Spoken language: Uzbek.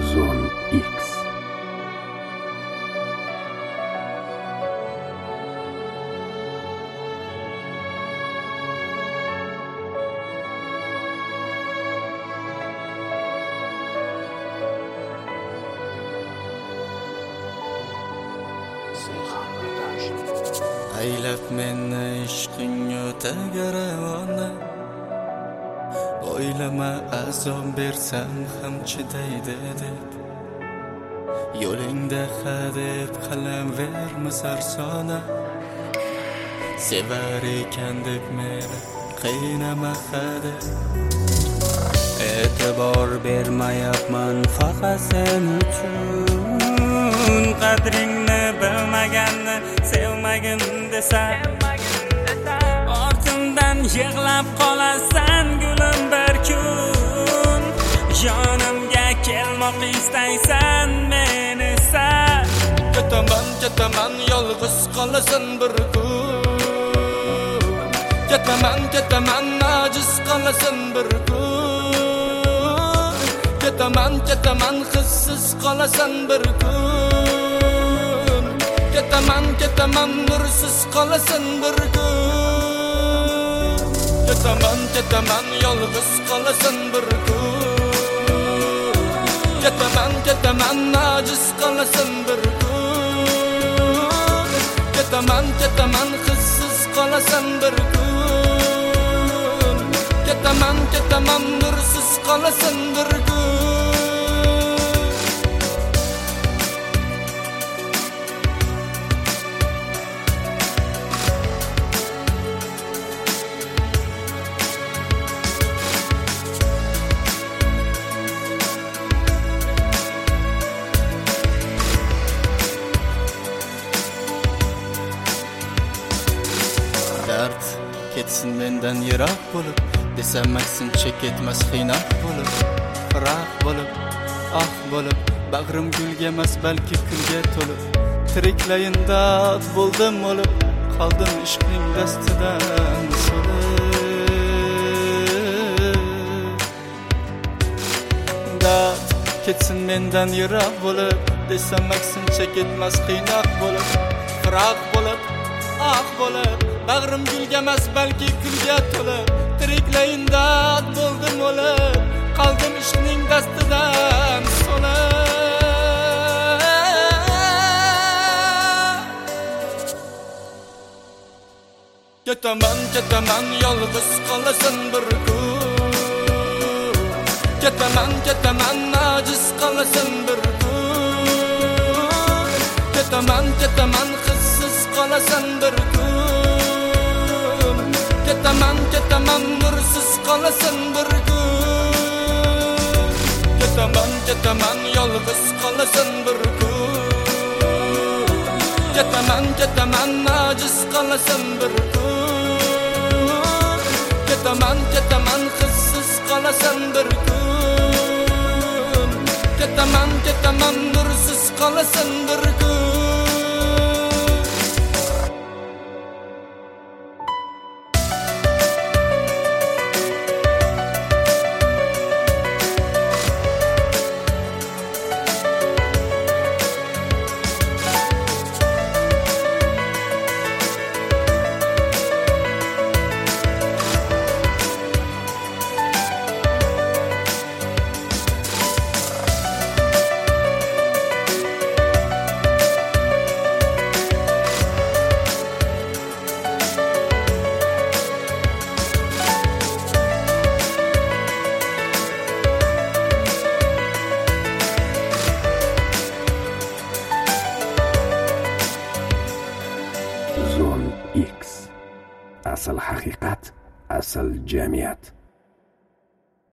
Zone X. Aylab meni ishqing o'taga ravona, o'ylama azob bersam ham chidaydi deb. Yo'lingda hadeb qilaverma sarsona, sevar ekan deb meni qiynama hadeb. E'tibor bermayapman faqat sen uchun, qadringni bilmaganni sevmagin desam, ortimdan yig'lab qolasan gulim bir kun. Yonimga kelmoq istaysan meni esa, ketaman yolg'iz qolasan bir kun. Ketaman ajiz qolasan bir kun. Ketaman hissiz qolasan bir kun. Ketaman nursiz qolasan bir kun. Ketaman yolg'iz qolasan bir kun. Ketaman ajiz qolasan bir kun. Ketaman hissiz qolasan bir kun. Ketaman nursiz qolasan bir kun. Dard ketsin mendan yiroq bo'lib, desam aksincha ketmas qiynaq bo'lib, firoq bo'lib, ah bo'lib, bag'rim gulga emas balki kulga to'lib, tiriklayin dard bo'ldim o'lib, qoldim ishqning dastidan so'lib. Dard ketsin mendan yiroq bo'lib, desam aksincha ketmas qiynaq bo'lib, firoq bo'lib, ah bo'lib, bag'rim gulga emas balki kulga to'lib, tiriklayin dard bo'ldim o'lib, qoldim ishqning dastidan so'lib. Ketaman yolg'iz qolasan bir kun. Ketaman ajiz qolasan bir kun. Ketaman hissiz qolasan bir kun. Ketaman nursiz qolasan bir kun. Ketaman yolg'iz qolasan bir kun. Ketaman ajiz qolasan bir kun. Ketaman hissiz qolasan bir kun. Ketaman nursiz qolasan bir kun. Zone X. Asl haqiqat, asl jamiyat.